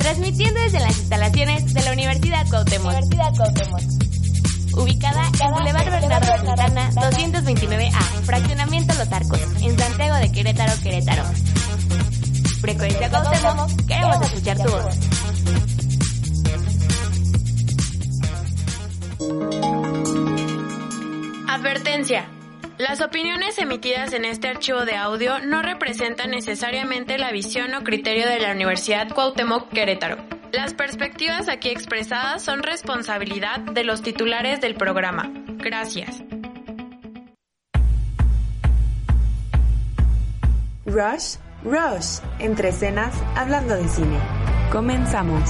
transmitiendo desde las instalaciones de la Universidad Cuauhtémoc. Ubicada en Boulevard Bernardo Santana 229A, Fraccionamiento Los Arcos, en Santiago de Querétaro, Querétaro. Frecuencia Cuauhtémoc, queremos escuchar tu voz. Advertencia. Las opiniones emitidas en este archivo de audio no representan necesariamente la visión o criterio de la Universidad Cuauhtémoc Querétaro. Las perspectivas aquí expresadas son responsabilidad de los titulares del programa. Gracias. Rush, entre escenas, hablando de cine. Comenzamos.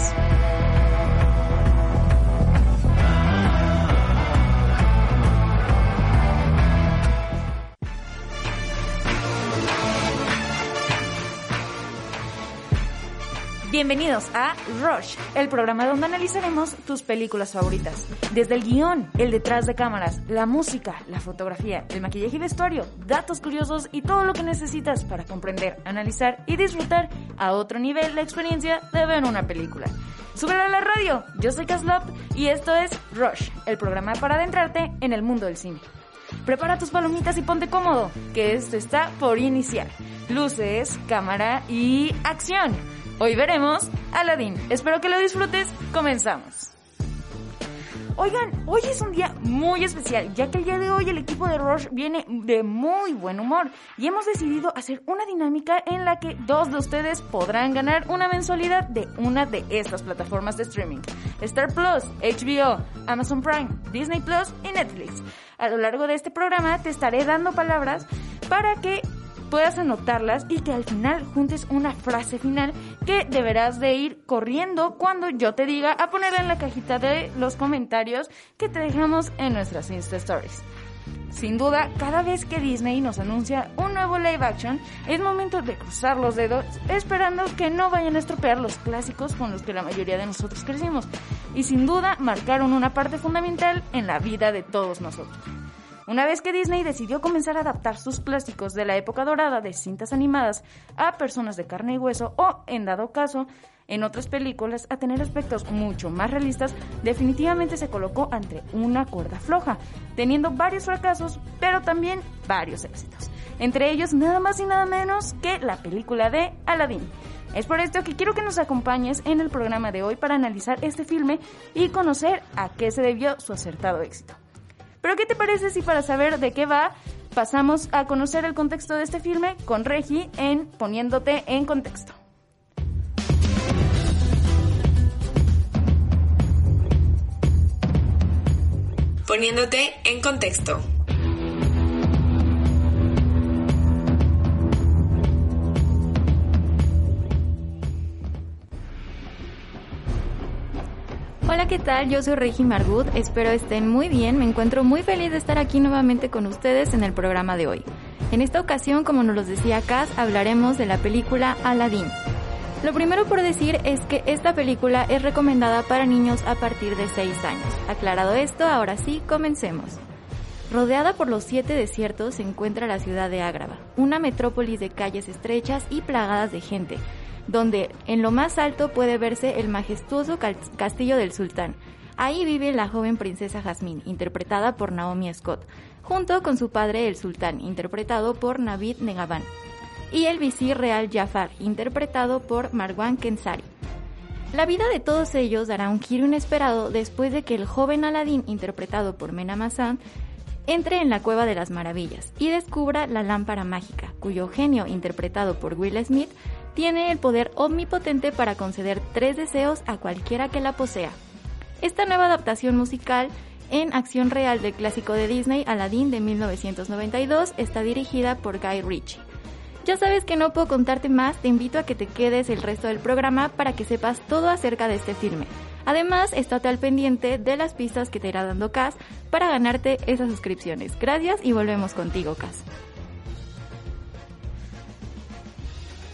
Bienvenidos a Rush, el programa donde analizaremos tus películas favoritas. Desde el guión, el detrás de cámaras, la música, la fotografía, el maquillaje y vestuario, datos curiosos y todo lo que necesitas para comprender, analizar y disfrutar a otro nivel la experiencia de ver una película. ¡Súbela a la radio! Yo soy Caslop y esto es Rush, el programa para adentrarte en el mundo del cine. Prepara tus palomitas y ponte cómodo, que esto está por iniciar. Luces, cámara y ¡acción! Hoy veremos Aladdin. Espero que lo disfrutes. Comenzamos. Oigan, hoy es un día muy especial, ya que el día de hoy el equipo de Rush viene de muy buen humor y hemos decidido hacer una dinámica en la que 2 de ustedes podrán ganar una mensualidad de una de estas plataformas de streaming: Star Plus, HBO, Amazon Prime, Disney Plus y Netflix. A lo largo de este programa te estaré dando palabras para que puedas anotarlas y que al final juntes una frase final que deberás de ir corriendo cuando yo te diga a ponerla en la cajita de los comentarios que te dejamos en nuestras Insta Stories. Sin duda, cada vez que Disney nos anuncia un nuevo live action, es momento de cruzar los dedos esperando que no vayan a estropear los clásicos con los que la mayoría de nosotros crecimos y sin duda marcaron una parte fundamental en la vida de todos nosotros. Una vez que Disney decidió comenzar a adaptar sus clásicos de la época dorada de cintas animadas a personas de carne y hueso o, en dado caso, en otras películas a tener aspectos mucho más realistas, definitivamente se colocó ante una cuerda floja, teniendo varios fracasos, pero también varios éxitos. Entre ellos, nada más y nada menos que la película de Aladdin. Es por esto que quiero que nos acompañes en el programa de hoy para analizar este filme y conocer a qué se debió su acertado éxito. Pero ¿qué te parece si para saber de qué va, pasamos a conocer el contexto de este filme con Regi en Poniéndote en Contexto? Poniéndote en contexto. Hola, ¿qué tal? Yo soy Regi Margut, espero estén muy bien, me encuentro muy feliz de estar aquí nuevamente con ustedes en el programa de hoy. En esta ocasión, como nos lo decía Cass, hablaremos de la película Aladdin. Lo primero por decir es que esta película es recomendada para niños a partir de 6 años. Aclarado esto, ahora sí, comencemos. Rodeada por los 7 desiertos se encuentra la ciudad de Agrabah, una metrópolis de calles estrechas y plagadas de gente, donde en lo más alto puede verse el majestuoso castillo del sultán. Ahí vive la joven princesa Jasmine, interpretada por Naomi Scott, junto con su padre el sultán, interpretado por Navid Negahban, y el visir real Jafar, interpretado por Marwan Kenzari. La vida de todos ellos dará un giro inesperado después de que el joven Aladdin, interpretado por Mena Massan, entre en la Cueva de las Maravillas y descubra la lámpara mágica, cuyo genio, interpretado por Will Smith, tiene el poder omnipotente para conceder 3 deseos a cualquiera que la posea. Esta nueva adaptación musical en acción real del clásico de Disney, Aladdin de 1992, está dirigida por Guy Ritchie. Ya sabes que no puedo contarte más, te invito a que te quedes el resto del programa para que sepas todo acerca de este filme. Además, estate al pendiente de las pistas que te irá dando Cass para ganarte esas suscripciones. Gracias y volvemos contigo, Cass.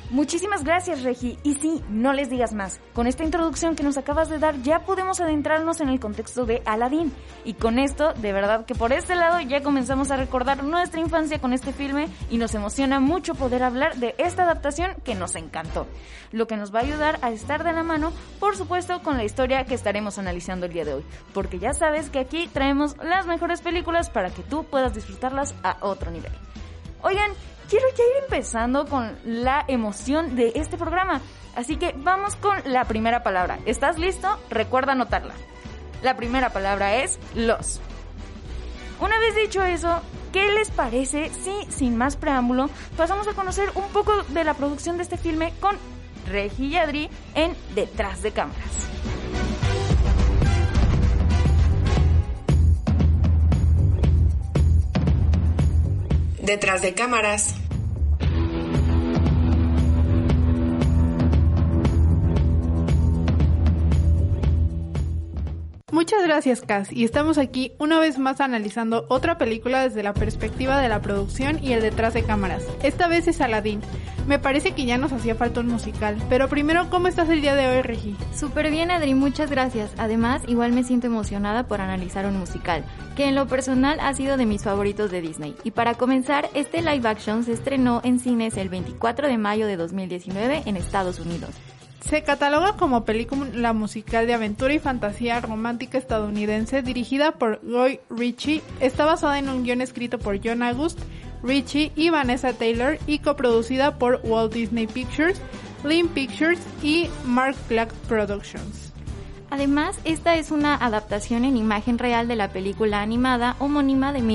Muchísimas gracias, Regi. Y sí, no les digas más. Con esta introducción que nos acabas de dar, ya podemos adentrarnos en el contexto de Aladdin. Y con esto, de verdad que por este lado ya comenzamos a recordar nuestra infancia con este filme y nos emociona mucho poder hablar de esta adaptación que nos encantó. Lo que nos va a ayudar a estar de la mano, por supuesto, con la historia que estaremos analizando el día de hoy. Porque ya sabes que aquí traemos las mejores películas para que tú puedas disfrutarlas a otro nivel. Oigan, quiero ya ir empezando con la emoción de este programa, así que vamos con la primera palabra. ¿Estás listo? Recuerda anotarla. La primera palabra es los. Una vez dicho eso, ¿qué les parece si, sin más preámbulo, pasamos a conocer un poco de la producción de este filme con Regi y Adri en Detrás de Cámaras? Detrás de cámaras. Muchas gracias, Cass, y estamos aquí una vez más analizando otra película desde la perspectiva de la producción y el detrás de cámaras. Esta vez es Aladdin. Me parece que ya nos hacía falta un musical, pero primero, ¿cómo estás el día de hoy, Regi? Súper bien, Adri, muchas gracias. Además, igual me siento emocionada por analizar un musical, que en lo personal ha sido de mis favoritos de Disney. Y para comenzar, este live action se estrenó en cines el 24 de mayo de 2019 en Estados Unidos. Se cataloga como película musical de aventura y fantasía romántica estadounidense dirigida por Guy Ritchie. Está basada en un guion escrito por John August Ritchie y Vanessa Taylor y coproducida por Walt Disney Pictures, Lynn Pictures y Mark Black Productions. Además, esta es una adaptación en imagen real de la película animada homónima de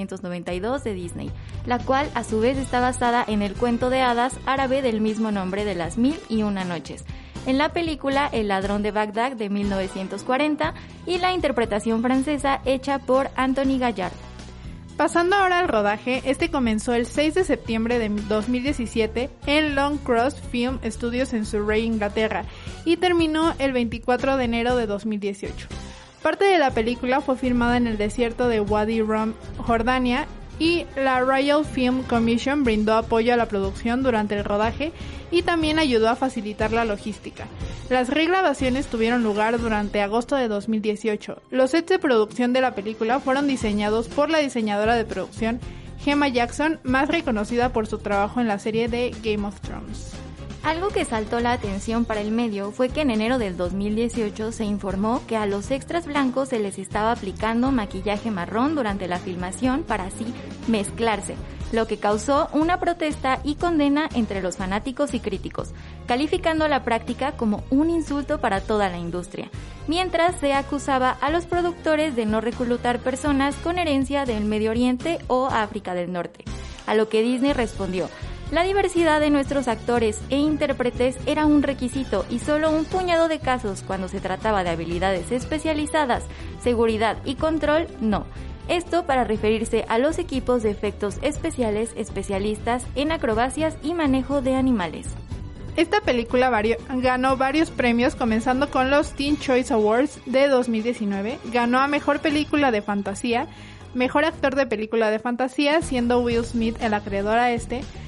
1992 de Disney, la cual a su vez está basada en el cuento de hadas árabe del mismo nombre de las 1001 noches. En la película El ladrón de Bagdad de 1940 y la interpretación francesa hecha por Anthony Gallard. Pasando ahora al rodaje, este comenzó el 6 de septiembre de 2017 en Long Cross Film Studios en Surrey, Inglaterra, y terminó el 24 de enero de 2018. Parte de la película fue filmada en el desierto de Wadi Rum, Jordania, y la Royal Film Commission brindó apoyo a la producción durante el rodaje y también ayudó a facilitar la logística. Las regrabaciones tuvieron lugar durante agosto de 2018. Los sets de producción de la película fueron diseñados por la diseñadora de producción Gemma Jackson, más reconocida por su trabajo en la serie de Game of Thrones. Algo que saltó la atención para el medio fue que en enero del 2018 se informó que a los extras blancos se les estaba aplicando maquillaje marrón durante la filmación para así mezclarse, lo que causó una protesta y condena entre los fanáticos y críticos, calificando la práctica como un insulto para toda la industria, mientras se acusaba a los productores de no reclutar personas con herencia del Medio Oriente o África del Norte, a lo que Disney respondió: la diversidad de nuestros actores e intérpretes era un requisito y solo un puñado de casos cuando se trataba de habilidades especializadas, seguridad y control, no. Esto para referirse a los equipos de efectos especiales especialistas en acrobacias y manejo de animales. Esta película ganó varios premios, comenzando con los Teen Choice Awards de 2019. Ganó a Mejor Película de Fantasía, Mejor Actor de Película de Fantasía, siendo Will Smith el acreedor a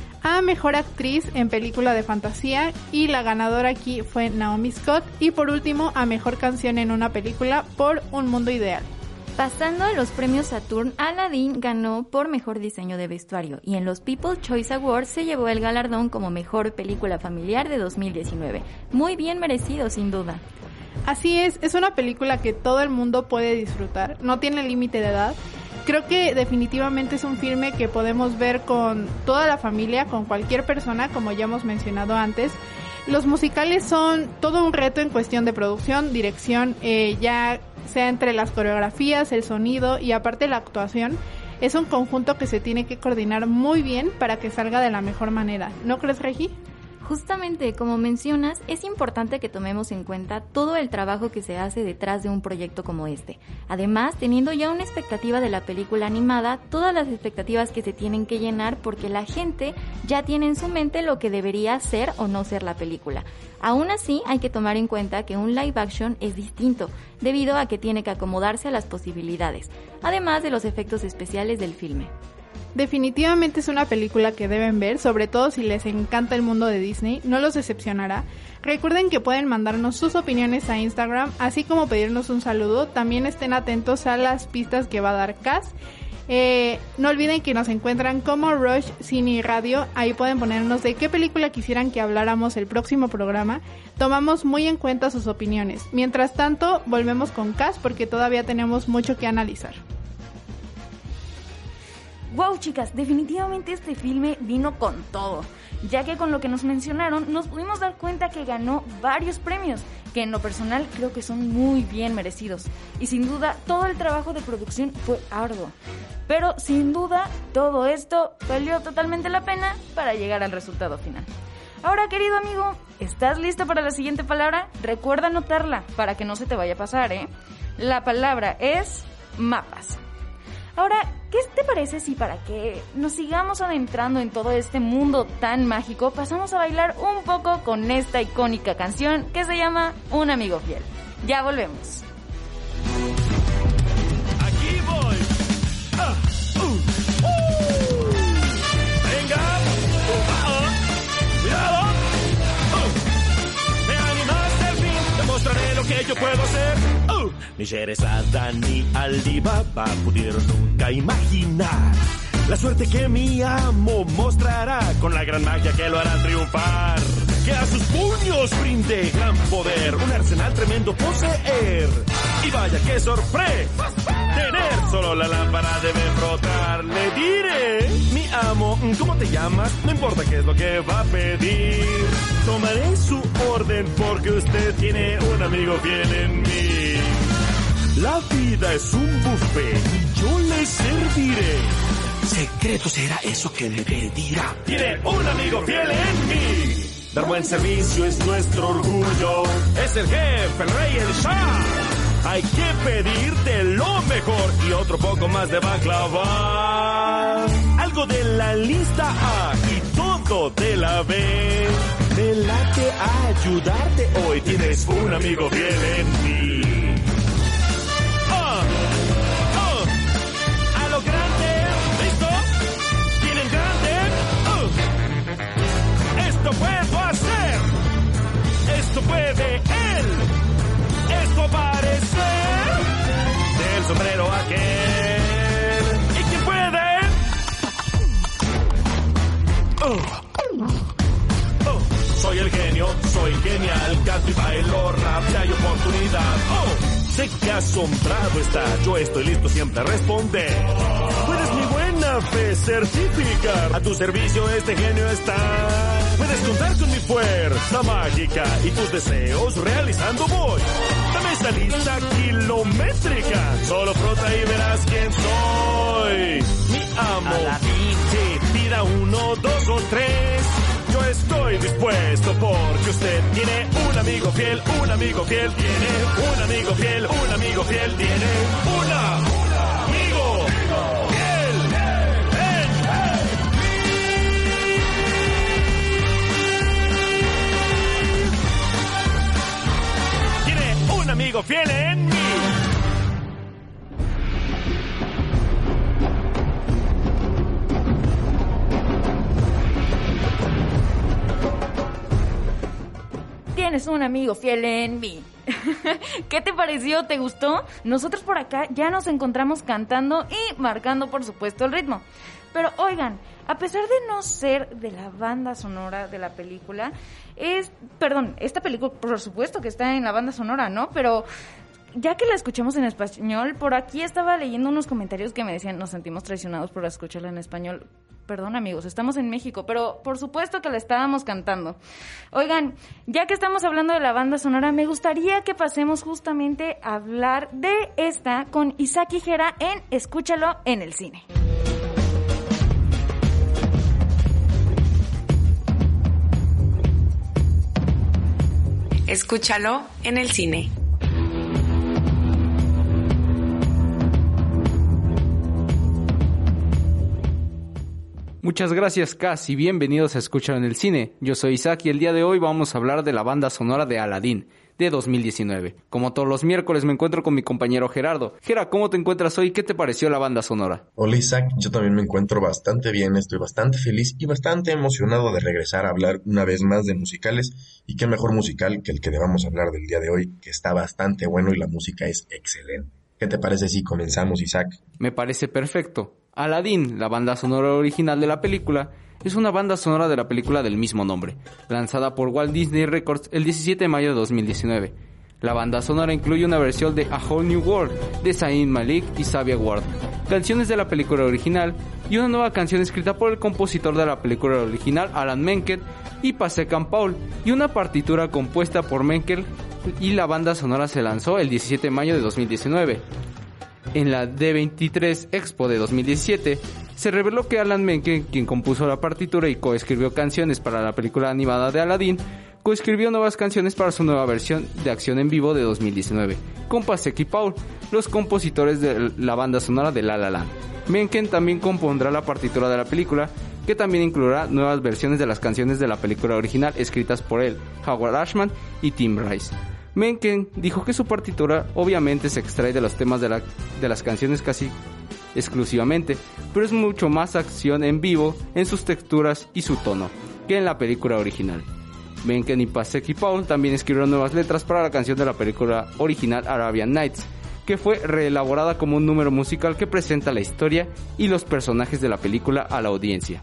a Mejor Actriz en Película de Fantasía, y la ganadora aquí fue Naomi Scott, y por último a Mejor Canción en una Película por Un Mundo Ideal. Pasando a los premios Saturn, Aladdin ganó por Mejor Diseño de Vestuario y en los People's Choice Awards se llevó el galardón como Mejor Película Familiar de 2019. Muy bien merecido, sin duda. Así es una película que todo el mundo puede disfrutar, no tiene límite de edad. Creo que definitivamente es un filme que podemos ver con toda la familia, con cualquier persona, como ya hemos mencionado antes. Los musicales son todo un reto en cuestión de producción, dirección, ya sea entre las coreografías, el sonido y aparte la actuación. Es un conjunto que se tiene que coordinar muy bien para que salga de la mejor manera. ¿No crees, Regi? Justamente, como mencionas, es importante que tomemos en cuenta todo el trabajo que se hace detrás de un proyecto como este. Además, teniendo ya una expectativa de la película animada, todas las expectativas que se tienen que llenar porque la gente ya tiene en su mente lo que debería ser o no ser la película. Aún así, hay que tomar en cuenta que un live action es distinto, debido a que tiene que acomodarse a las posibilidades, además de los efectos especiales del filme. definitivamente es una película que deben ver, sobre todo si les encanta el mundo de Disney, no los decepcionará. Recuerden que pueden mandarnos sus opiniones a Instagram, así como pedirnos un saludo. También estén atentos a las pistas que va a dar Cass. No olviden que nos encuentran como Rush Cine y Radio. Ahí pueden ponernos de qué película quisieran que habláramos el próximo programa. Tomamos muy en cuenta sus opiniones. Mientras tanto, volvemos con Cass porque todavía tenemos mucho que analizar. Wow, chicas, definitivamente este filme vino con todo, ya que con lo que nos mencionaron nos pudimos dar cuenta que ganó varios premios, que en lo personal creo que son muy bien merecidos. Y sin duda, todo el trabajo de producción fue arduo. Pero sin duda, todo esto valió totalmente la pena para llegar al resultado final. Ahora, querido amigo, ¿estás listo para la siguiente palabra? Recuerda anotarla para que no se te vaya a pasar, ¿eh? La palabra es mapas. Ahora, ¿qué te parece si para que nos sigamos adentrando en todo este mundo tan mágico, pasamos a bailar un poco con esta icónica canción que se llama Un Amigo Fiel? Ya volvemos. Aquí voy. Venga. Cuidado. Me animaste al fin. Te mostraré lo que yo puedo hacer. Ni Sherazada ni Alibaba pudieron nunca imaginar la suerte que mi amo mostrará con la gran magia que lo hará triunfar. Que a sus puños brinde gran poder, un arsenal tremendo poseer. Y vaya qué sorpresa tener, solo la lámpara debe frotar. Le diré, mi amo, ¿cómo te llamas? No importa qué es lo que va a pedir. Tomaré su orden porque usted tiene un amigo fiel en mí. La vida es un buffet y yo le serviré. Secreto será eso que me pedirá. Tiene un amigo fiel en mí. Dar buen servicio es nuestro orgullo. Es el jefe, el rey, el shah. Hay que pedirte lo mejor y otro poco más de baklava. Algo de la lista A y todo de la B. Me late ayudarte hoy. Tienes un amigo fiel en mí. A lo grande, ¿listo? ¿Tienen grande? Esto puedo hacer. Esto puede él. Esto parece del sombrero aquel. ¿Y quién puede? Soy el genio, soy genial. Canto y bailo rap, ya hay oportunidad. Sé que asombrado está, yo estoy listo siempre a responder. Puedes mi buena fe certificar, a tu servicio este genio está. Puedes contar con mi fuerza mágica y tus deseos realizando voy. Dame esa lista kilométrica, solo frota y verás quién soy. Mi amo, sí, pida 1, 2 o 3. Yo estoy dispuesto porque usted tiene un amigo fiel, un amigo fiel, tiene un amigo fiel, un amigo fiel, tiene un amigo fiel. Tiene un amigo fiel en mí. Tienes un amigo fiel en mí. ¿Qué te pareció? ¿Te gustó? Nosotros por acá ya nos encontramos cantando y marcando, por supuesto, el ritmo. Pero oigan, a pesar de no ser de la banda sonora de la película, esta película, por supuesto que está en la banda sonora, ¿no? Pero ya que la escuchamos en español, por aquí estaba leyendo unos comentarios que me decían, nos sentimos traicionados por escucharla en español. Perdón, amigos, estamos en México, pero por supuesto que la estábamos cantando. Oigan, ya que estamos hablando de la banda sonora, me gustaría que pasemos justamente a hablar de esta con Isaac Higuera en Escúchalo en el cine. Escúchalo en el cine. Muchas gracias, Cas, y bienvenidos a Escuchar en el Cine. Yo soy Isaac y el día de hoy vamos a hablar de la banda sonora de Aladdin, de 2019. Como todos los miércoles me encuentro con mi compañero Gerardo. Gera, ¿cómo te encuentras hoy? ¿Qué te pareció la banda sonora? Hola Isaac, yo también me encuentro bastante bien, estoy bastante feliz y bastante emocionado de regresar a hablar una vez más de musicales. Y qué mejor musical que el que debamos hablar del día de hoy, que está bastante bueno y la música es excelente. ¿Qué te parece si comenzamos, Isaac? Me parece perfecto. Aladdin, la banda sonora original de la película, es una banda sonora de la película del mismo nombre, lanzada por Walt Disney Records el 17 de mayo de 2019. La banda sonora incluye una versión de A Whole New World de Zayn Malik y Xavier Ward, canciones de la película original y una nueva canción escrita por el compositor de la película original Alan Menken y Pascal Paul, y una partitura compuesta por Menken, y la banda sonora se lanzó el 17 de mayo de 2019. En la D23 Expo de 2017, se reveló que Alan Menken, quien compuso la partitura y coescribió canciones para la película animada de Aladdin, coescribió nuevas canciones para su nueva versión de acción en vivo de 2019, con Pasek y Paul, los compositores de la banda sonora de La La Land. Menken también compondrá la partitura de la película, que también incluirá nuevas versiones de las canciones de la película original escritas por él, Howard Ashman y Tim Rice. Menken dijo que su partitura obviamente se extrae de los temas de las canciones casi exclusivamente, pero es mucho más acción en vivo en sus texturas y su tono que en la película original. Menken y Pasek y Paul también escribieron nuevas letras para la canción de la película original Arabian Nights, que fue reelaborada como un número musical que presenta la historia y los personajes de la película a la audiencia.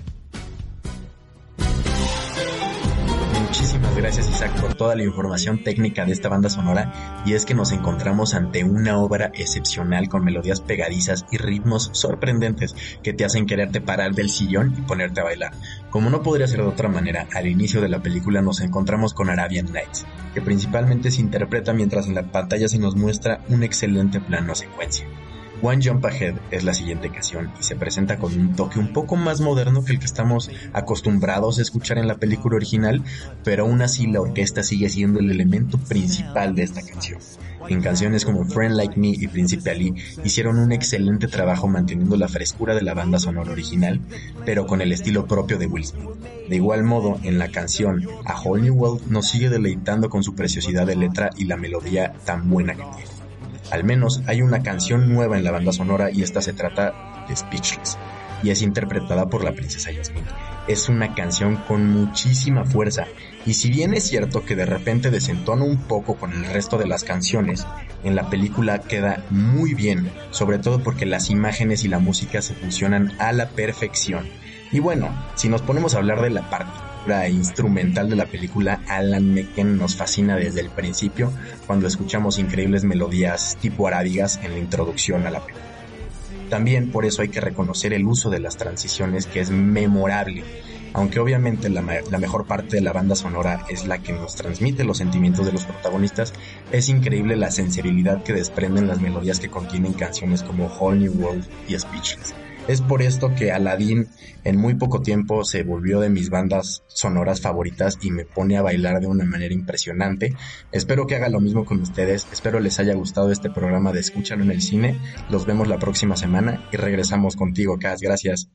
Muchísimas gracias Isaac por toda la información técnica de esta banda sonora, y es que nos encontramos ante una obra excepcional con melodías pegadizas y ritmos sorprendentes que te hacen quererte parar del sillón y ponerte a bailar. Como no podría ser de otra manera, al inicio de la película nos encontramos con Arabian Nights, que principalmente se interpreta mientras en la pantalla se nos muestra un excelente plano secuencia. One Jump Ahead es la siguiente canción y se presenta con un toque un poco más moderno que el que estamos acostumbrados a escuchar en la película original, pero aún así la orquesta sigue siendo el elemento principal de esta canción. En canciones como Friend Like Me y Príncipe Ali hicieron un excelente trabajo manteniendo la frescura de la banda sonora original, pero con el estilo propio de Will Smith. De igual modo, en la canción A Whole New World nos sigue deleitando con su preciosidad de letra y la melodía tan buena que tiene. Al menos hay una canción nueva en la banda sonora y esta se trata de Speechless y es interpretada por la princesa Jasmine. Es una canción con muchísima fuerza y si bien es cierto que de repente desentona un poco con el resto de las canciones, en la película queda muy bien, sobre todo porque las imágenes y la música se fusionan a la perfección. Y bueno, si nos ponemos a hablar de la partitura instrumental de la película, Alan Menken nos fascina desde el principio cuando escuchamos increíbles melodías tipo arábigas en la introducción a la película. También por eso hay que reconocer el uso de las transiciones, que es memorable, aunque obviamente la mejor parte de la banda sonora es la que nos transmite los sentimientos de los protagonistas. Es increíble la sensibilidad que desprenden las melodías que contienen canciones como Whole New World y Speechless. Es por esto que Aladdin en muy poco tiempo se volvió de mis bandas sonoras favoritas y me pone a bailar de una manera impresionante. Espero que haga lo mismo con ustedes, espero les haya gustado este programa de Escúchalo en el Cine. Los vemos la próxima semana y regresamos contigo, Cas. Gracias.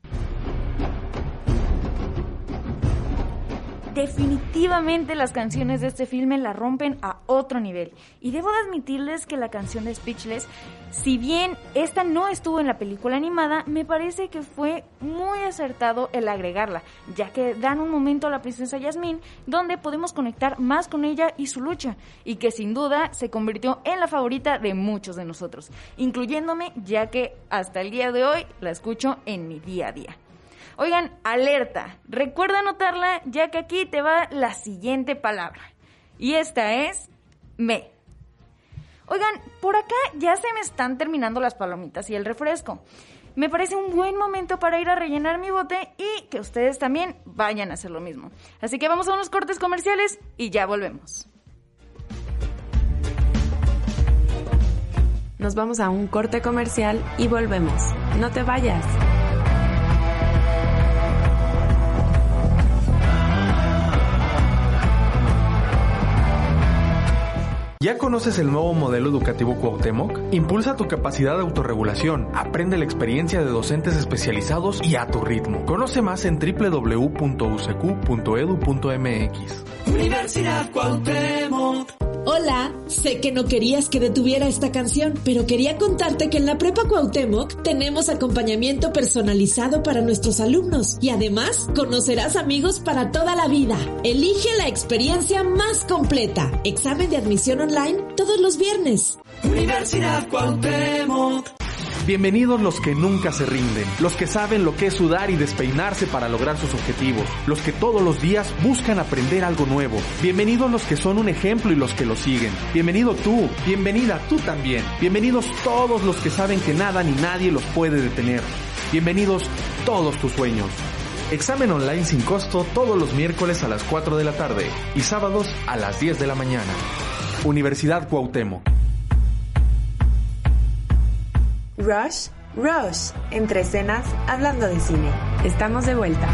Definitivamente las canciones de este filme la rompen a otro nivel. Y debo de admitirles que la canción de Speechless, si bien esta no estuvo en la película animada, me parece que fue muy acertado el agregarla, ya que dan un momento a la princesa Jasmine donde podemos conectar más con ella y su lucha, y que sin duda se convirtió en la favorita de muchos de nosotros, incluyéndome, ya que hasta el día de hoy la escucho en mi día a día. Oigan, alerta, recuerda anotarla, ya que aquí te va la siguiente palabra. Y esta es me. Oigan, por acá ya se me están terminando las palomitas y el refresco. Me parece un buen momento para ir a rellenar mi bote y que ustedes también vayan a hacer lo mismo. Así que vamos a unos cortes comerciales y ya volvemos. Nos vamos a un corte comercial y volvemos. No te vayas. ¿Ya conoces el nuevo modelo educativo Cuauhtémoc? Impulsa tu capacidad de autorregulación, aprende la experiencia de docentes especializados y a tu ritmo. Conoce más en www.ucq.edu.mx. Universidad Cuauhtémoc. Hola, sé que no querías que detuviera esta canción, pero quería contarte que en la Prepa Cuauhtémoc tenemos acompañamiento personalizado para nuestros alumnos y además conocerás amigos para toda la vida. Elige la experiencia más completa. Examen de admisión online todos los viernes. Universidad Cuauhtémoc. Bienvenidos los que nunca se rinden, los que saben lo que es sudar y despeinarse para lograr sus objetivos, los que todos los días buscan aprender algo nuevo. Bienvenidos los que son un ejemplo y los que lo siguen. Bienvenido tú, bienvenida tú también. Bienvenidos todos los que saben que nada ni nadie los puede detener. Bienvenidos todos tus sueños. Examen online sin costo todos los miércoles a las 4 de la tarde y sábados a las 10 de la mañana. Universidad Cuauhtémoc. Rush, entre escenas, hablando de cine. Estamos de vuelta.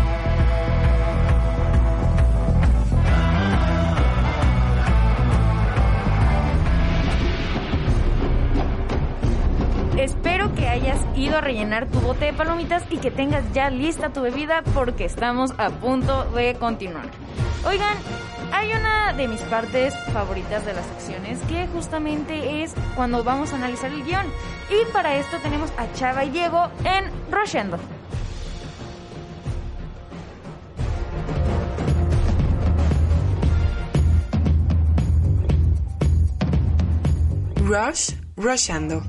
Espero que hayas ido a rellenar tu bote de palomitas y que tengas ya lista tu bebida porque estamos a punto de continuar. Oigan, hay una de mis partes favoritas de las secciones que justamente es cuando vamos a analizar el guión. Y para esto tenemos a Chava y Diego en Rusheando. Rusheando.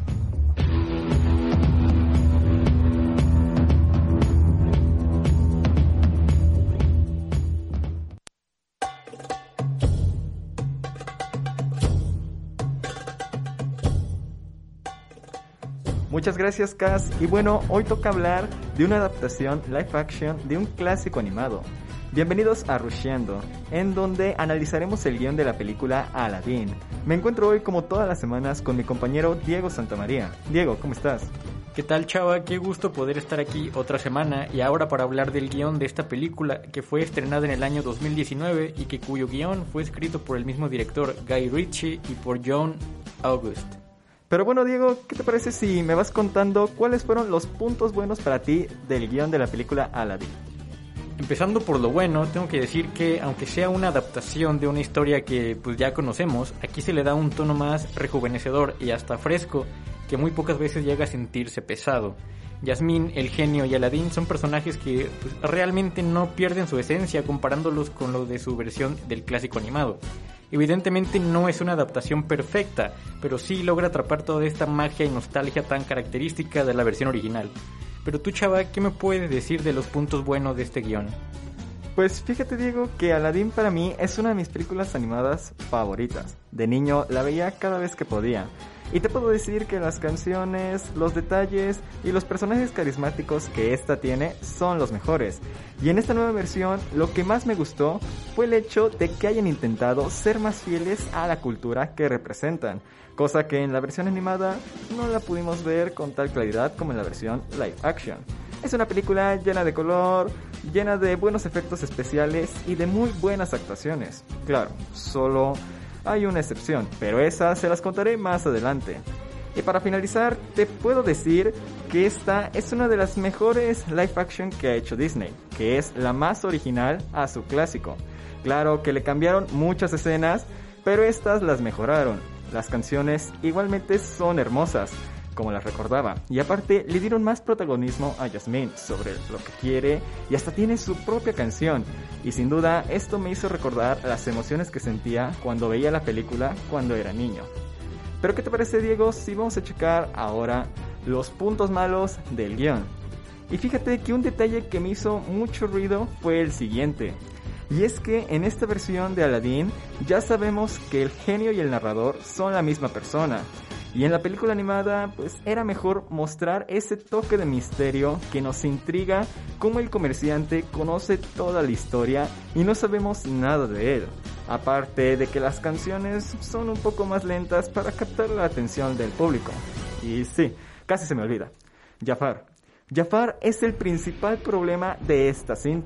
Muchas gracias, Cas. Y bueno, hoy toca hablar de una adaptación live action de un clásico animado. Bienvenidos a Rusheando, en donde analizaremos el guión de la película Aladdin. Me encuentro hoy, como todas las semanas, con mi compañero Diego Santamaría. Diego, ¿cómo estás? ¿Qué tal, Chava? Qué gusto poder estar aquí otra semana y ahora para hablar del guión de esta película que fue estrenada en el año 2019 y cuyo guión fue escrito por el mismo director Guy Ritchie y por John August. Pero bueno, Diego, ¿qué te parece si me vas contando cuáles fueron los puntos buenos para ti del guión de la película Aladdin? Empezando por lo bueno, tengo que decir que aunque sea una adaptación de una historia que pues ya conocemos, aquí se le da un tono más rejuvenecedor y hasta fresco que muy pocas veces llega a sentirse pesado. Jasmine, el genio y Aladdin son personajes que pues, realmente no pierden su esencia comparándolos con los de su versión del clásico animado. Evidentemente no es una adaptación perfecta, pero sí logra atrapar toda esta magia y nostalgia tan característica de la versión original. Pero tú, Chava, ¿qué me puedes decir de los puntos buenos de este guión? Pues fíjate, Diego, que Aladdin para mí es una de mis películas animadas favoritas. De niño la veía cada vez que podía. Y te puedo decir que las canciones, los detalles y los personajes carismáticos que esta tiene son los mejores. Y en esta nueva versión lo que más me gustó fue el hecho de que hayan intentado ser más fieles a la cultura que representan. Cosa que en la versión animada no la pudimos ver con tal claridad como en la versión live action. Es una película llena de color, llena de buenos efectos especiales y de muy buenas actuaciones. Claro, solo hay una excepción, pero esas se las contaré más adelante. Y para finalizar, te puedo decir que esta es una de las mejores live action que ha hecho Disney, que es la más original a su clásico. Claro que le cambiaron muchas escenas, pero estas las mejoraron. Las canciones igualmente son hermosas, como las recordaba, y aparte le dieron más protagonismo a Jasmine sobre lo que quiere y hasta tiene su propia canción, y sin duda esto me hizo recordar las emociones que sentía cuando veía la película cuando era niño. Pero ¿qué te parece, Diego, si vamos a checar ahora los puntos malos del guión? Y fíjate que un detalle que me hizo mucho ruido fue el siguiente. Y es que en esta versión de Aladdin ya sabemos que el genio y el narrador son la misma persona. Y en la película animada, pues era mejor mostrar ese toque de misterio que nos intriga, cómo el comerciante conoce toda la historia y no sabemos nada de él. Aparte de que las canciones son un poco más lentas para captar la atención del público. Y sí, casi se me olvida. Jafar. Jafar es el principal problema de esta cinta.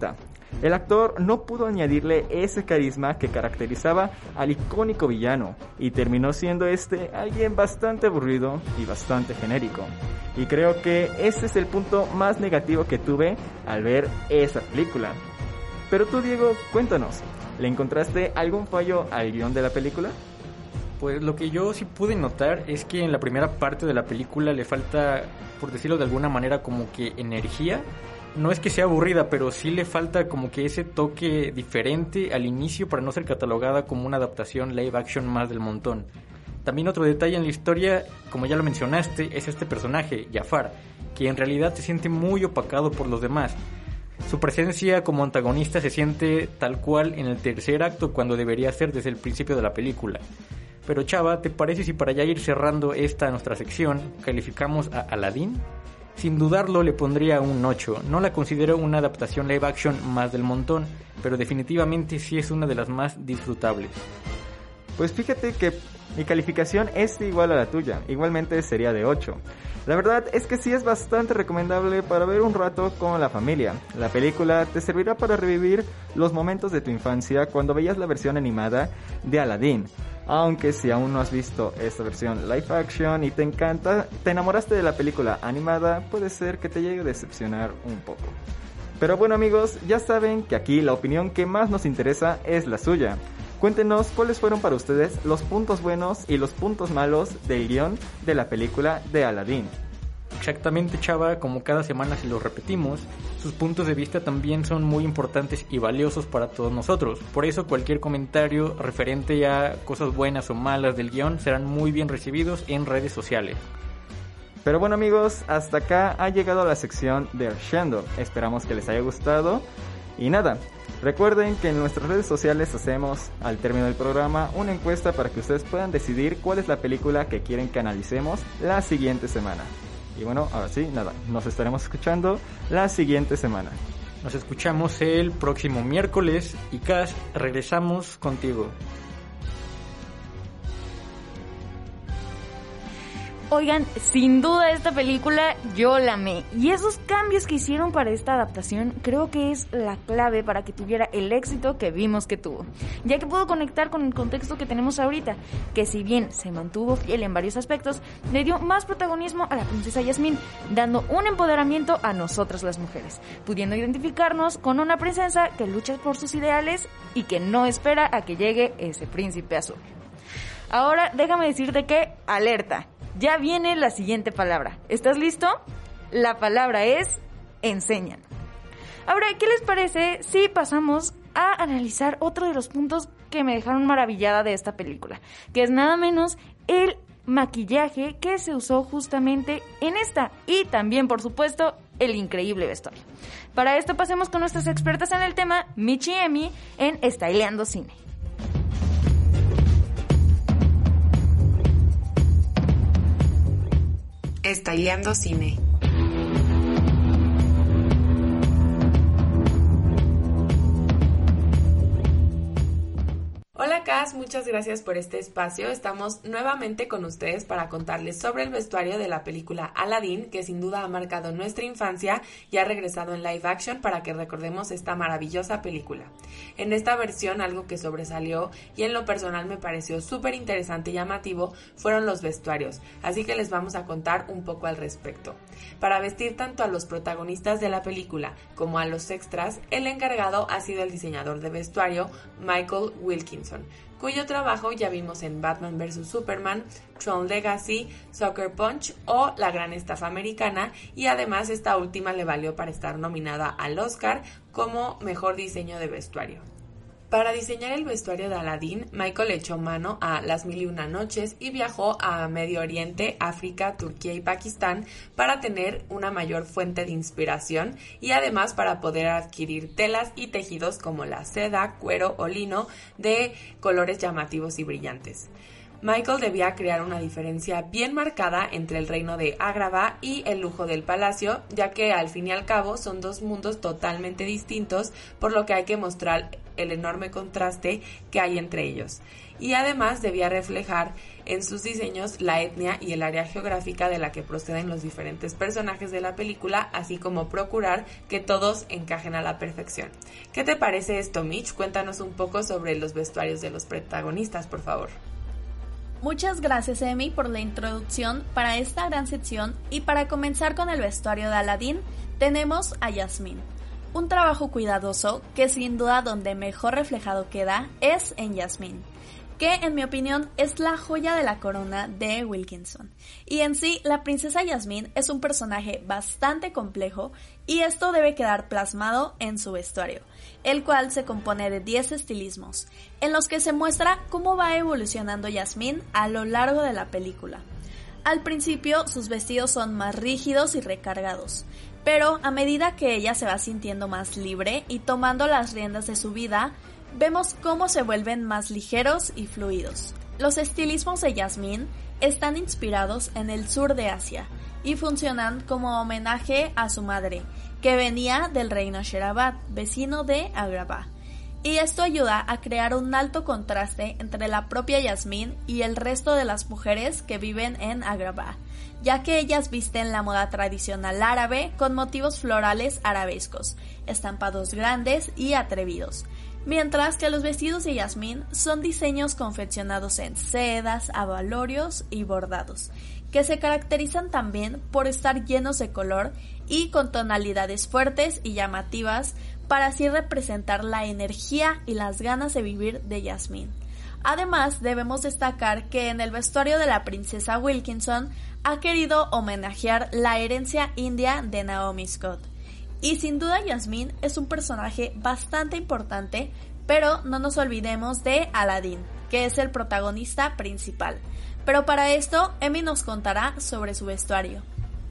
El actor no pudo añadirle ese carisma que caracterizaba al icónico villano y terminó siendo alguien bastante aburrido y bastante genérico. Y creo que ese es el punto más negativo que tuve al ver esa película. Pero tú, Diego, cuéntanos, ¿le encontraste algún fallo al guión de la película? Pues lo que yo sí pude notar es que en la primera parte de la película le falta, por decirlo de alguna manera, como que energía. No es que sea aburrida, pero sí le falta como que ese toque diferente al inicio para no ser catalogada como una adaptación live action más del montón. También otro detalle en la historia, como ya lo mencionaste, es este personaje, Jafar, que en realidad se siente muy opacado por los demás. Su presencia como antagonista se siente tal cual en el tercer acto cuando debería ser desde el principio de la película. Pero Chava, ¿te parece si para ya ir cerrando esta nuestra sección calificamos a Aladdin? Sin dudarlo le pondría un 8. No la considero una adaptación live action más del montón, pero definitivamente sí es una de las más disfrutables. Pues fíjate que mi calificación es igual a la tuya, igualmente sería de 8. La verdad es que sí es bastante recomendable para ver un rato con la familia. La película te servirá para revivir los momentos de tu infancia cuando veías la versión animada de Aladdin. Aunque si aún no has visto esta versión live action y te encanta, te enamoraste de la película animada, puede ser que te llegue a decepcionar un poco. Pero bueno, amigos, ya saben que aquí la opinión que más nos interesa es la suya. Cuéntenos cuáles fueron para ustedes los puntos buenos y los puntos malos del guión de la película de Aladdin. Exactamente, Chava, como cada semana se lo repetimos, sus puntos de vista también son muy importantes y valiosos para todos nosotros. Por eso cualquier comentario referente a cosas buenas o malas del guión serán muy bien recibidos en redes sociales. Pero bueno, amigos, hasta acá ha llegado la sección de Arshendo. Esperamos que les haya gustado. Y nada, recuerden que en nuestras redes sociales hacemos, al término del programa, una encuesta para que ustedes puedan decidir cuál es la película que quieren que analicemos la siguiente semana. Y bueno, ahora sí, nada, nos estaremos escuchando la siguiente semana. Nos escuchamos el próximo miércoles y Cas, regresamos contigo. Oigan, sin duda esta película yo la amé. Y esos cambios que hicieron para esta adaptación creo que es la clave para que tuviera el éxito que vimos que tuvo. Ya que puedo conectar con el contexto que tenemos ahorita, que si bien se mantuvo fiel en varios aspectos, le dio más protagonismo a la princesa Yasmín, dando un empoderamiento a nosotras las mujeres, pudiendo identificarnos con una princesa que lucha por sus ideales y que no espera a que llegue ese príncipe azul. Ahora déjame decirte que, alerta, ya viene la siguiente palabra. ¿Estás listo? La palabra es enseñan. Ahora, ¿qué les parece si pasamos a analizar otro de los puntos que me dejaron maravillada de esta película? Que es nada menos el maquillaje que se usó justamente en esta. Y también, por supuesto, el increíble vestuario. Para esto pasemos con nuestras expertas en el tema, Michi y Emi, en Styleando Cine. Styleando Cine. Hola Cas, muchas gracias por este espacio. Estamos nuevamente con ustedes para contarles sobre el vestuario de la película Aladdin, que sin duda ha marcado nuestra infancia y ha regresado en live action para que recordemos esta maravillosa película. En esta versión, algo que sobresalió y en lo personal me pareció súper interesante y llamativo fueron los vestuarios, así que les vamos a contar un poco al respecto. Para vestir tanto a los protagonistas de la película como a los extras, el encargado ha sido el diseñador de vestuario Michael Wilkinson, cuyo trabajo ya vimos en Batman vs Superman, Tron Legacy, Sucker Punch o La Gran Estafa Americana, y además esta última le valió para estar nominada al Oscar como Mejor Diseño de Vestuario. Para diseñar el vestuario de Aladdin, Michael echó mano a Las Mil y Una Noches y viajó a Medio Oriente, África, Turquía y Pakistán para tener una mayor fuente de inspiración y además para poder adquirir telas y tejidos como la seda, cuero o lino de colores llamativos y brillantes. Michael debía crear una diferencia bien marcada entre el reino de Agrabah y el lujo del palacio, ya que al fin y al cabo son dos mundos totalmente distintos, por lo que hay que mostrar el enorme contraste que hay entre ellos. Y además debía reflejar en sus diseños la etnia y el área geográfica de la que proceden los diferentes personajes de la película, así como procurar que todos encajen a la perfección. ¿Qué te parece esto, Mitch? Cuéntanos un poco sobre los vestuarios de los protagonistas, por favor. Muchas gracias, Emi, por la introducción para esta gran sección, y para comenzar con el vestuario de Aladdin tenemos a Jasmine. Un trabajo cuidadoso que sin duda donde mejor reflejado queda es en Jasmine, que en mi opinión es la joya de la corona de Wilkinson. Y en sí, la princesa Jasmine es un personaje bastante complejo y esto debe quedar plasmado en su vestuario, el cual se compone de 10 estilismos, en los que se muestra cómo va evolucionando Jasmine a lo largo de la película. Al principio, sus vestidos son más rígidos y recargados, pero a medida que ella se va sintiendo más libre y tomando las riendas de su vida, vemos cómo se vuelven más ligeros y fluidos. Los estilismos de Jasmine están inspirados en el sur de Asia y funcionan como homenaje a su madre, que venía del reino Sherabad, vecino de Agrabah. Y esto ayuda a crear un alto contraste entre la propia Jasmine y el resto de las mujeres que viven en Agrabah, ya que ellas visten la moda tradicional árabe con motivos florales arabescos, estampados grandes y atrevidos, mientras que los vestidos de Jasmine son diseños confeccionados en sedas, abalorios y bordados, que se caracterizan también por estar llenos de color y con tonalidades fuertes y llamativas para así representar la energía y las ganas de vivir de Jasmine. Además, debemos destacar que en el vestuario de la princesa Wilkinson ha querido homenajear la herencia india de Naomi Scott. Y sin duda Jasmine es un personaje bastante importante, pero no nos olvidemos de Aladdin, que es el protagonista principal. Pero para esto, Emi nos contará sobre su vestuario.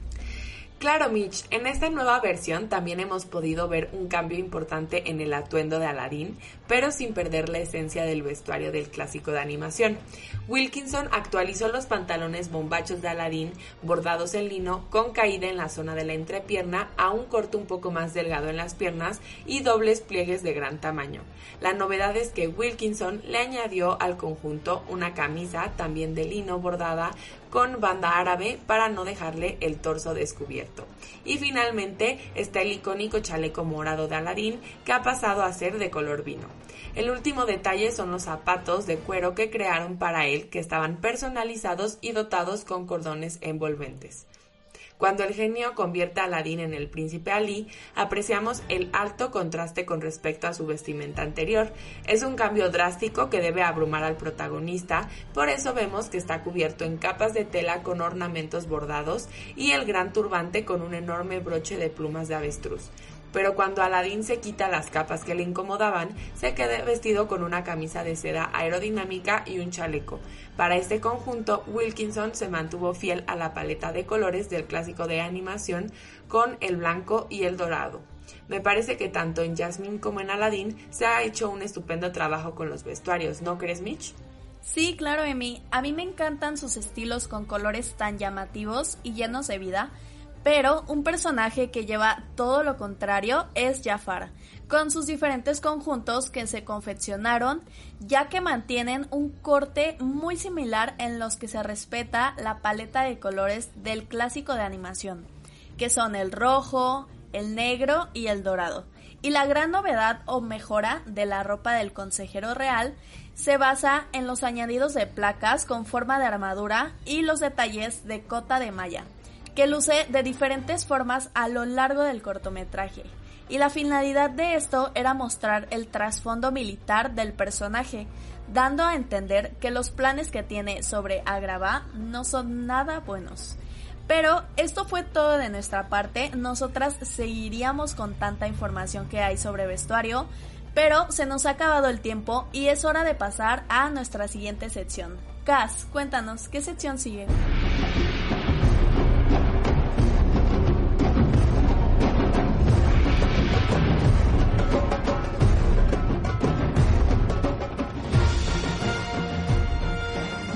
Claro, Mitch, en esta nueva versión también hemos podido ver un cambio importante en el atuendo de Aladdin, pero sin perder la esencia del vestuario del clásico de animación. Wilkinson actualizó los pantalones bombachos de Aladdin, bordados en lino, con caída en la zona de la entrepierna, a un corte un poco más delgado en las piernas y dobles pliegues de gran tamaño. La novedad es que Wilkinson le añadió al conjunto una camisa también de lino bordada con banda árabe para no dejarle el torso descubierto. Y finalmente está el icónico chaleco morado de Aladdin, que ha pasado a ser de color vino. El último detalle son los zapatos de cuero que crearon para él, que estaban personalizados y dotados con cordones envolventes. Cuando el genio convierte a Aladdin en el príncipe Ali, apreciamos el alto contraste con respecto a su vestimenta anterior. Es un cambio drástico que debe abrumar al protagonista, por eso vemos que está cubierto en capas de tela con ornamentos bordados y el gran turbante con un enorme broche de plumas de avestruz. Pero cuando Aladdin se quita las capas que le incomodaban, se queda vestido con una camisa de seda aerodinámica y un chaleco. Para este conjunto, Wilkinson se mantuvo fiel a la paleta de colores del clásico de animación con el blanco y el dorado. Me parece que tanto en Jasmine como en Aladdin se ha hecho un estupendo trabajo con los vestuarios, ¿no crees, Mitch? Sí, claro, Emi. A mí me encantan sus estilos con colores tan llamativos y llenos de vida. Pero un personaje que lleva todo lo contrario es Jafar, con sus diferentes conjuntos que se confeccionaron, ya que mantienen un corte muy similar en los que se respeta la paleta de colores del clásico de animación, que son el rojo, el negro y el dorado. Y la gran novedad o mejora de la ropa del consejero real se basa en los añadidos de placas con forma de armadura y los detalles de cota de malla, que luce de diferentes formas a lo largo del cortometraje, y la finalidad de esto era mostrar el trasfondo militar del personaje, dando a entender que los planes que tiene sobre Agrabah no son nada buenos. Pero esto fue todo de nuestra parte. Nosotras seguiríamos con tanta información que hay sobre vestuario, pero se nos ha acabado el tiempo y es hora de pasar a nuestra siguiente sección. Cas, cuéntanos, ¿qué sección sigue?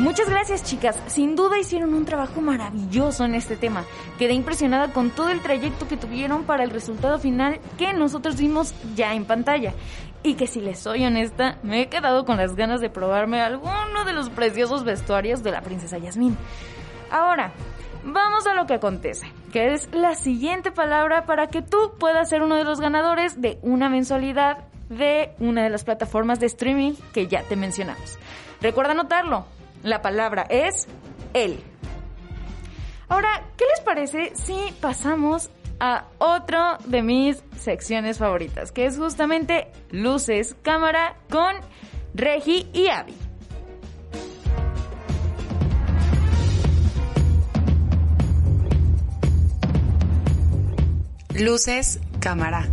Muchas gracias, chicas. Sin duda hicieron un trabajo maravilloso en este tema. Quedé impresionada con todo el trayecto que tuvieron para el resultado final que nosotros vimos ya en pantalla. Y que si les soy honesta, me he quedado con las ganas de probarme alguno de los preciosos vestuarios de la princesa Yasmín. Ahora, vamos a lo que acontece, que es la siguiente palabra para que tú puedas ser uno de los ganadores de una mensualidad de una de las plataformas de streaming que ya te mencionamos. Recuerda anotarlo. La palabra es él. Ahora, ¿qué les parece si pasamos a otro de mis secciones favoritas? Que es justamente luces, cámara con Regi y Abby. Luces, cámara.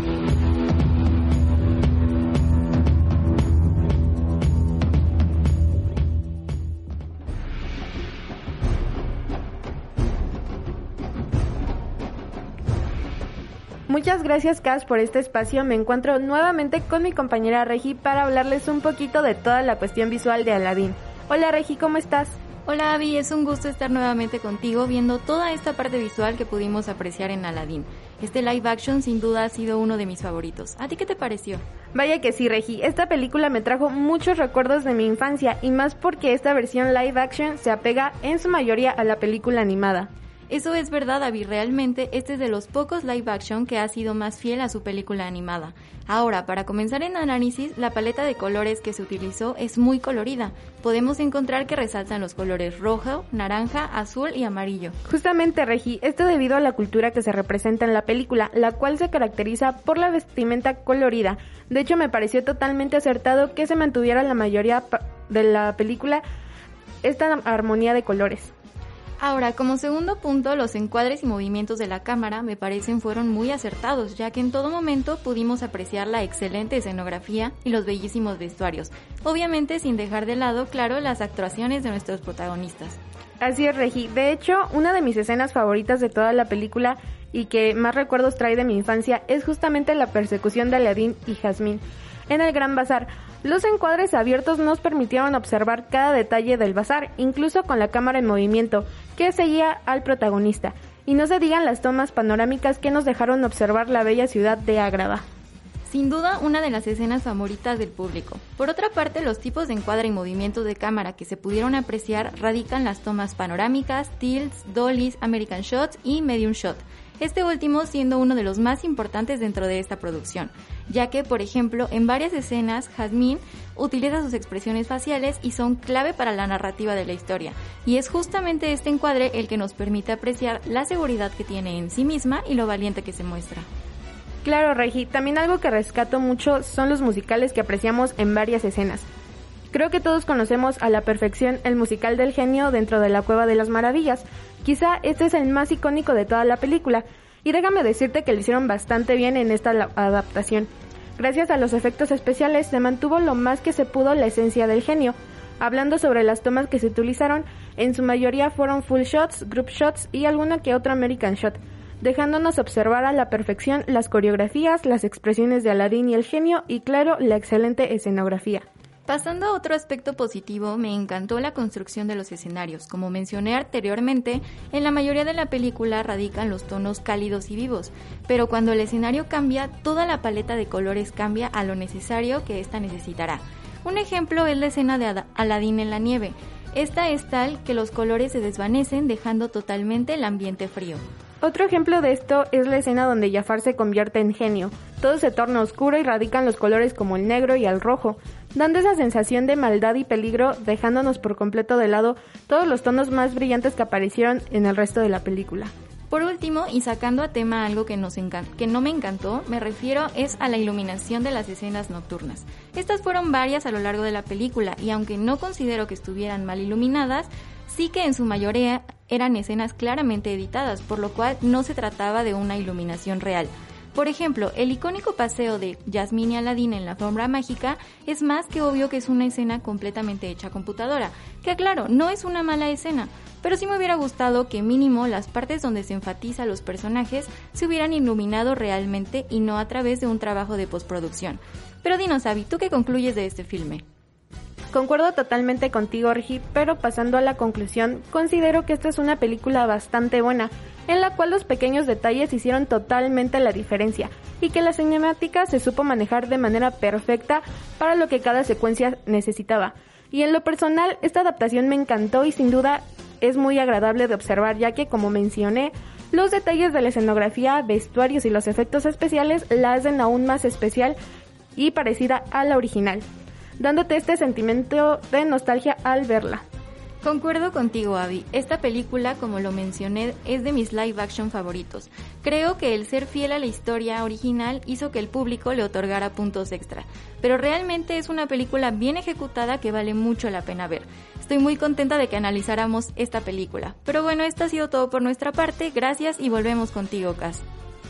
Muchas gracias, Cass, por este espacio. Me encuentro nuevamente con mi compañera Regi para hablarles un poquito de toda la cuestión visual de Aladdin. Hola Regi, ¿cómo estás? Hola Abby, es un gusto estar nuevamente contigo viendo toda esta parte visual que pudimos apreciar en Aladdin. Este live action sin duda ha sido uno de mis favoritos. ¿A ti qué te pareció? Vaya que sí, Regi. Esta película me trajo muchos recuerdos de mi infancia y más porque esta versión live action se apega en su mayoría a la película animada. Eso es verdad, Abby. Realmente este es de los pocos live action que ha sido más fiel a su película animada. Ahora, para comenzar el análisis, la paleta de colores que se utilizó es muy colorida. Podemos encontrar que resaltan los colores rojo, naranja, azul y amarillo. Justamente, Regi, esto debido a la cultura que se representa en la película, la cual se caracteriza por la vestimenta colorida. De hecho, me pareció totalmente acertado que se mantuviera la mayoría de la película esta armonía de colores. Ahora, como segundo punto, los encuadres y movimientos de la cámara me parecen fueron muy acertados, ya que en todo momento pudimos apreciar la excelente escenografía y los bellísimos vestuarios, obviamente sin dejar de lado, claro, las actuaciones de nuestros protagonistas. Así es, Regi. De hecho, una de mis escenas favoritas de toda la película y que más recuerdos trae de mi infancia es justamente la persecución de Aladdin y Jasmine en el Gran Bazar. Los encuadres abiertos nos permitieron observar cada detalle del bazar, incluso con la cámara en movimiento, que seguía al protagonista. Y no se digan las tomas panorámicas que nos dejaron observar la bella ciudad de Agrabah. Sin duda, una de las escenas favoritas del público. Por otra parte, los tipos de encuadre y movimientos de cámara que se pudieron apreciar radican las tomas panorámicas, tilts, dollies, American shots y medium shot. Este último siendo uno de los más importantes dentro de esta producción, ya que, por ejemplo, en varias escenas, Jasmine utiliza sus expresiones faciales y son clave para la narrativa de la historia, y es justamente este encuadre el que nos permite apreciar la seguridad que tiene en sí misma y lo valiente que se muestra. Claro, Regi, también algo que rescato mucho son los musicales que apreciamos en varias escenas. Creo que todos conocemos a la perfección el musical del genio dentro de la Cueva de las Maravillas. Quizá este es el más icónico de toda la película, y déjame decirte que lo hicieron bastante bien en esta adaptación. Gracias a los efectos especiales se mantuvo lo más que se pudo la esencia del genio. Hablando sobre las tomas que se utilizaron, en su mayoría fueron full shots, group shots y alguna que otra American shot, dejándonos observar a la perfección las coreografías, las expresiones de Aladdin y el genio y claro, la excelente escenografía. Pasando a otro aspecto positivo, me encantó la construcción de los escenarios. Como mencioné anteriormente, en la mayoría de la película radican los tonos cálidos y vivos, pero cuando el escenario cambia, toda la paleta de colores cambia a lo necesario que ésta necesitará. Un ejemplo es la escena de Aladdin en la nieve. Esta es tal que los colores se desvanecen dejando totalmente el ambiente frío. Otro ejemplo de esto es la escena donde Jafar se convierte en genio. Todo se torna oscuro y radican los colores como el negro y el rojo, dando esa sensación de maldad y peligro, dejándonos por completo de lado todos los tonos más brillantes que aparecieron en el resto de la película. Por último, y sacando a tema algo que no me encantó, me refiero es a la iluminación de las escenas nocturnas. Estas fueron varias a lo largo de la película y aunque no considero que estuvieran mal iluminadas, sí que en su mayoría eran escenas claramente editadas, por lo cual no se trataba de una iluminación real. Por ejemplo, el icónico paseo de Jasmine y Aladdin en la alfombra mágica es más que obvio que es una escena completamente hecha a computadora, que claro, no es una mala escena, pero sí me hubiera gustado que mínimo las partes donde se enfatiza a los personajes se hubieran iluminado realmente y no a través de un trabajo de postproducción. Pero dinos, Abby, ¿tú qué concluyes de este filme? Concuerdo totalmente contigo, Regi, pero pasando a la conclusión, considero que esta es una película bastante buena, en la cual los pequeños detalles hicieron totalmente la diferencia, y que la cinemática se supo manejar de manera perfecta para lo que cada secuencia necesitaba. Y en lo personal, esta adaptación me encantó y sin duda es muy agradable de observar, ya que, como mencioné, los detalles de la escenografía, vestuarios y los efectos especiales la hacen aún más especial y parecida a la original, dándote este sentimiento de nostalgia al verla. Concuerdo contigo, Abby. Esta película, como lo mencioné, es de mis live action favoritos. Creo que el ser fiel a la historia original hizo que el público le otorgara puntos extra, pero realmente es una película bien ejecutada que vale mucho la pena ver. Estoy muy contenta de que analizáramos esta película. Pero bueno, esto ha sido todo por nuestra parte. Gracias y volvemos contigo, Cas.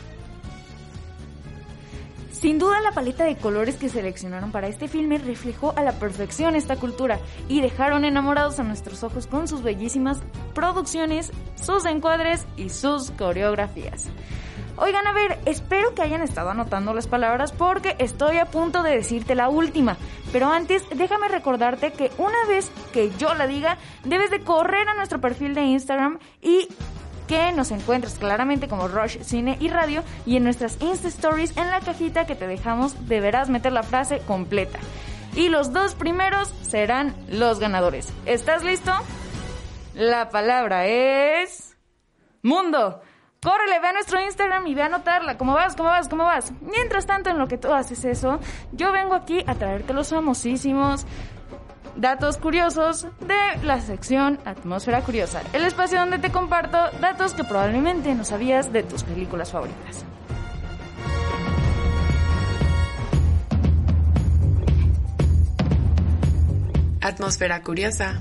Sin duda la paleta de colores que seleccionaron para este filme reflejó a la perfección esta cultura y dejaron enamorados a nuestros ojos con sus bellísimas producciones, sus encuadres y sus coreografías. Oigan, a ver, espero que hayan estado anotando las palabras porque estoy a punto de decirte la última. Pero antes, déjame recordarte que una vez que yo la diga, debes de correr a nuestro perfil de Instagram y que nos encuentres claramente como Rush Cine y Radio, y en nuestras Insta Stories en la cajita que te dejamos deberás meter la frase completa. Y los 2 primeros serán los ganadores. ¿Estás listo? La palabra es... mundo. Córrele, ve a nuestro Instagram y ve a anotarla. ¿Cómo vas? Mientras tanto, en lo que tú haces eso, yo vengo aquí a traerte los famosísimos datos curiosos de la sección Atmósfera Curiosa, el espacio donde te comparto datos que probablemente no sabías de tus películas favoritas. Atmósfera Curiosa.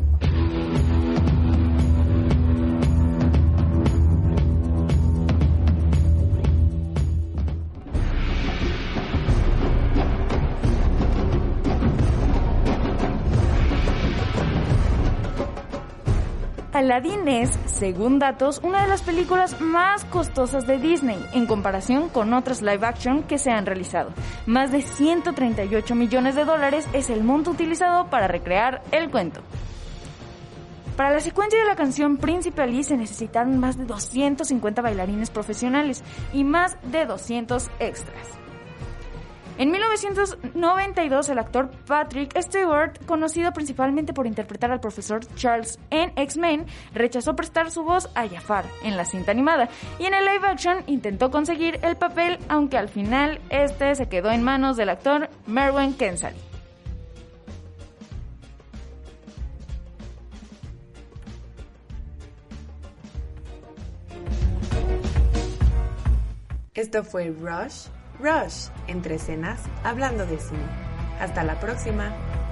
Aladdin es, según datos, una de las películas más costosas de Disney en comparación con otras live action que se han realizado. Más de 138 millones de dólares es el monto utilizado para recrear el cuento. Para la secuencia de la canción Príncipe Ali se necesitaron más de 250 bailarines profesionales y más de 200 extras. En 1992, el actor Patrick Stewart, conocido principalmente por interpretar al profesor Charles en X-Men, rechazó prestar su voz a Jafar en la cinta animada y en el live action intentó conseguir el papel, aunque al final este se quedó en manos del actor Merwin Kensal. Esto fue Rush, entre escenas, hablando de cine. Hasta la próxima.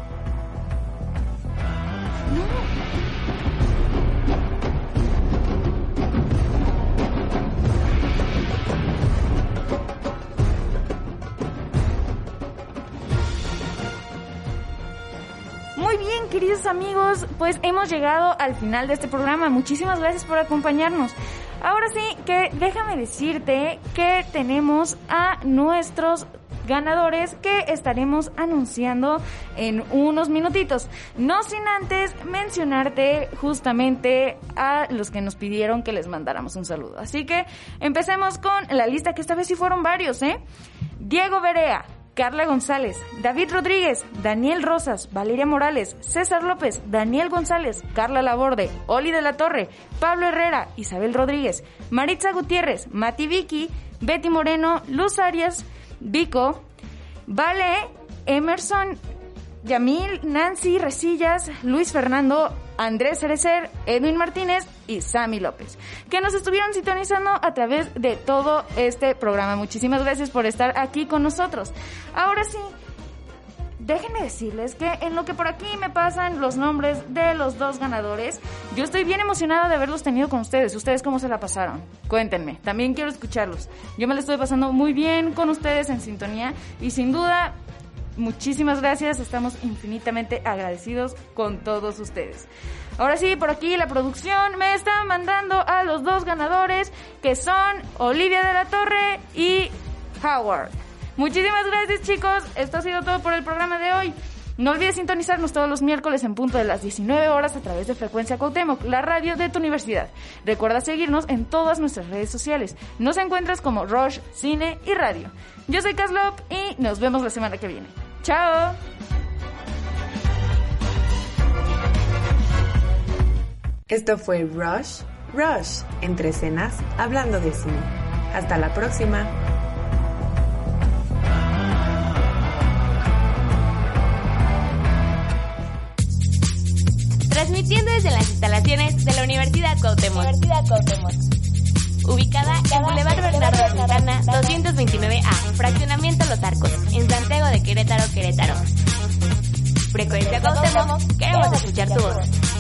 Muy bien, queridos amigos, pues hemos llegado al final de este programa. Muchísimas gracias por acompañarnos. Ahora sí, que déjame decirte que tenemos a nuestros ganadores que estaremos anunciando en unos minutitos. No sin antes mencionarte justamente a los que nos pidieron que les mandáramos un saludo. Así que empecemos con la lista, que esta vez sí fueron varios, Diego Berea, Carla González, David Rodríguez, Daniel Rosas, Valeria Morales, César López, Daniel González, Carla Laborde, Oli de la Torre, Pablo Herrera, Isabel Rodríguez, Maritza Gutiérrez, Mati Vicky, Betty Moreno, Luz Arias, Vico, Vale, Emerson, Yamil, Nancy Resillas, Luis Fernando, Andrés Cerecer, Edwin Martínez y Sammy López, que nos estuvieron sintonizando a través de todo este programa. Muchísimas gracias por estar aquí con nosotros. Ahora sí, déjenme decirles que en lo que por aquí me pasan los nombres de los 2 ganadores, yo estoy bien emocionada de haberlos tenido con ustedes. ¿Ustedes cómo se la pasaron? Cuéntenme, también quiero escucharlos. Yo me la estoy pasando muy bien con ustedes en sintonía y sin duda... muchísimas gracias, estamos infinitamente agradecidos con todos ustedes. Ahora sí, por aquí la producción me está mandando a los 2 ganadores, que son Olivia de la Torre y Howard. Muchísimas gracias, chicos, esto ha sido todo por el programa de hoy. No olvides sintonizarnos todos los miércoles en punto de las 19 horas a través de Frecuencia Cuauhtémoc, la radio de tu universidad. Recuerda seguirnos en todas nuestras redes sociales. Nos encuentras como Rush, Cine y Radio. Yo soy Caslop y nos vemos la semana que viene. ¡Chao! Esto fue Rush, entre escenas, hablando de cine. Hasta la próxima. Transmitiendo desde las instalaciones de la Universidad Cuauhtémoc. Ubicada en Boulevard Bernardo Santana, 229A, Fraccionamiento Los Arcos, en Santiago de Querétaro, Querétaro. Frecuencia Cuauhtémoc, queremos escuchar tu voz.